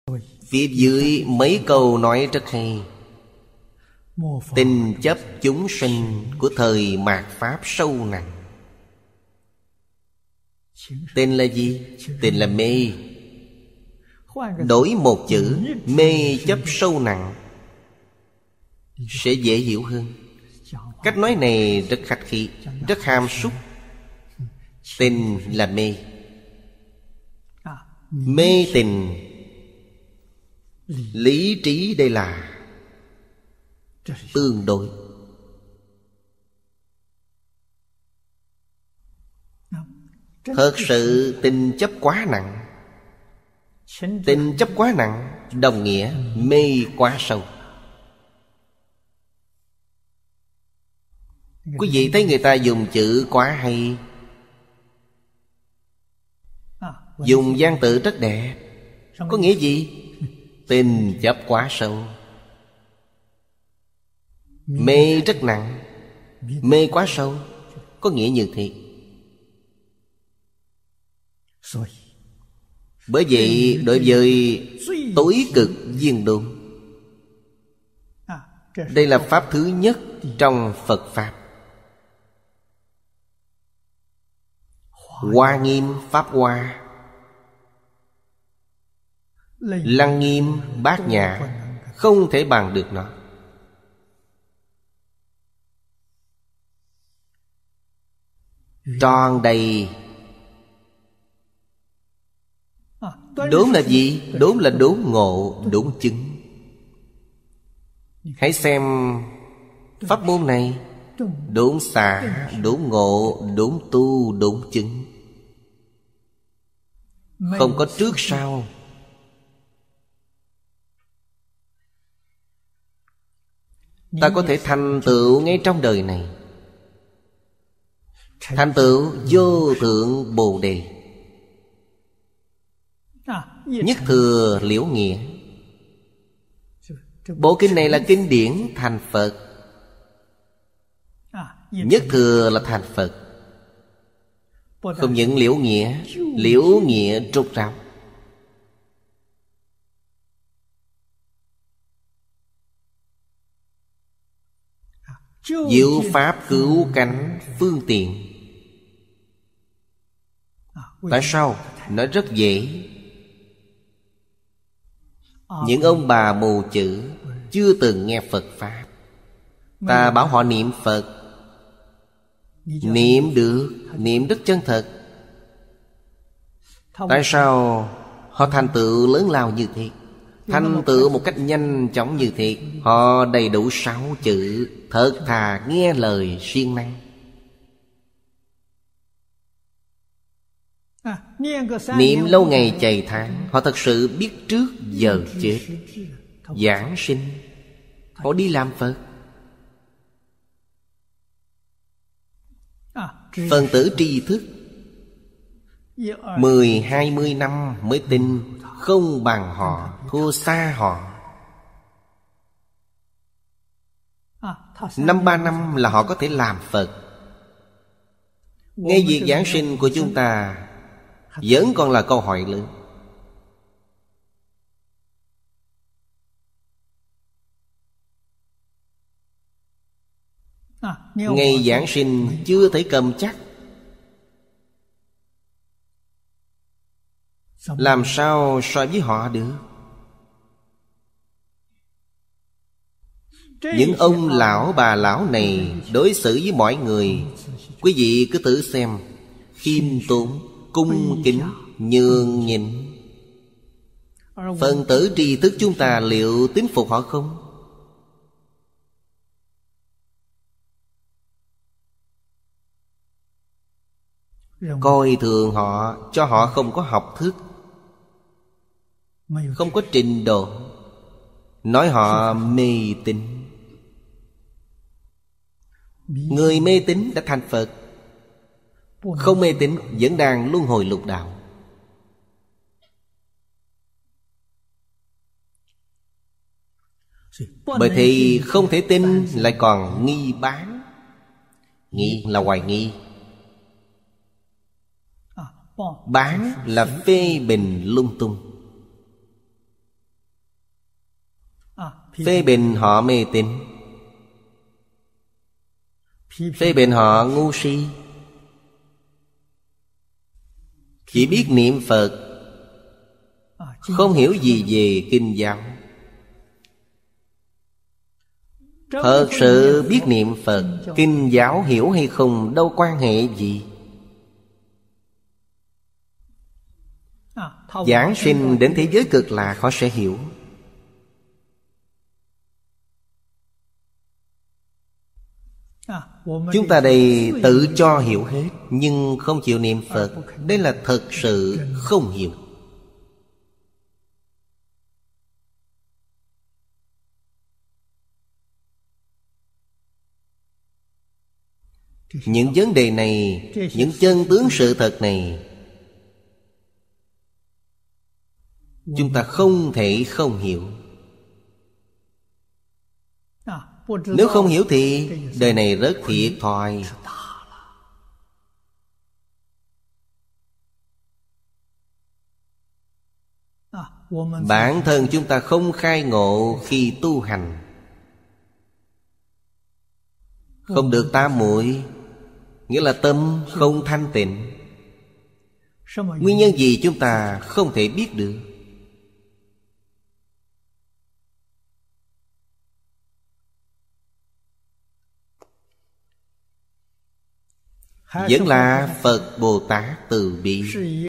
Phía dưới mấy câu nói rất hay. Tình chấp chúng sinh của thời mạt Pháp sâu nặng. Tình là gì? Tình là mê. Đổi một chữ mê chấp sâu nặng sẽ dễ hiểu hơn. Cách nói này rất khách khí, rất hàm súc. Tình là mê. Mê tình. Lý trí đây là tương đối. Thật sự tình chấp quá nặng. Tình chấp quá nặng đồng nghĩa mê quá sâu. Quý vị thấy người ta dùng chữ quá hay, dùng văn tự rất đẹp. Có nghĩa gì? Tình chấp quá sâu, mê rất nặng. Mê quá sâu có nghĩa như thế. Bởi vậy đối với tối cực viên đôn, đây là pháp thứ nhất trong Phật Pháp. Hoa Nghiêm Pháp Hoa, Lăng Nghiêm Bát Nhã, không thể bằng được nó. Tròn đầy. Đốn là gì? Đốn là đốn ngộ, đốn chứng. Hãy xem pháp môn này. Đốn xả, đốn ngộ, đốn tu, đốn chứng. Không có trước sau. Ta có thể thành tựu ngay trong đời này. Thành tựu vô thượng Bồ Đề. Nhất thừa liễu nghĩa. Bộ kinh này là kinh điển thành Phật. Nhất thừa là thành Phật. Không những liễu nghĩa rốt ráo. Diệu pháp cứu cánh phương tiện. Tại sao? Nó rất dễ. Những ông bà mù chữ chưa từng nghe Phật Pháp, ta bảo họ niệm Phật, niệm được, niệm rất chân thật. Tại sao họ thành tựu lớn lao như thế? Thành tựu một cách nhanh chóng như thế. Họ đầy đủ 6 chữ: thật thà nghe lời siêng năng. Niệm lâu ngày chày tháng, họ thật sự biết trước giờ chết. Giảng sinh, họ đi làm Phật. Phần tử tri thức 10-20 năm mới tin. Không bằng họ, thua xa họ. 5-3 năm là họ có thể làm Phật. Ngay việc giảng sinh của chúng ta vẫn còn là câu hỏi lớn. Ngày giảng sinh chưa thể cầm chắc. Làm sao so với họ được? Những ông lão bà lão này đối xử với mọi người, quý vị cứ thử xem. Khiêm tốn, cung kính, nhường nhịn. Phần tử tri thức chúng ta liệu tín phục họ không? Coi thường họ, cho họ không có học thức, không có trình độ, nói họ mê tín. Người mê tín đã thành Phật. Không mê tín vẫn đang luân hồi lục đạo. Bởi thì không thể tin lại còn nghi bán. Nghi là hoài nghi, bán là phê bình lung tung. phê bình họ mê tín, phê bình họ ngu si. Chỉ biết niệm Phật, không hiểu gì về kinh giáo. Thật sự biết niệm Phật, kinh giáo hiểu hay không đâu quan hệ gì. Giáng sinh đến thế giới cực lạc họ sẽ hiểu. Chúng ta đây tự cho hiểu hết, nhưng không chịu niệm Phật. Đây là thật sự không hiểu. Những vấn đề này, những chân tướng sự thật này, chúng ta không thể không hiểu. Nếu không hiểu thì đời này rất thiệt thòi. Bản thân chúng ta không khai ngộ khi tu hành, không được tam muội, nghĩa là tâm không thanh tịnh. Nguyên nhân gì chúng ta không thể biết được. Vẫn là Phật Bồ Tát từ bi,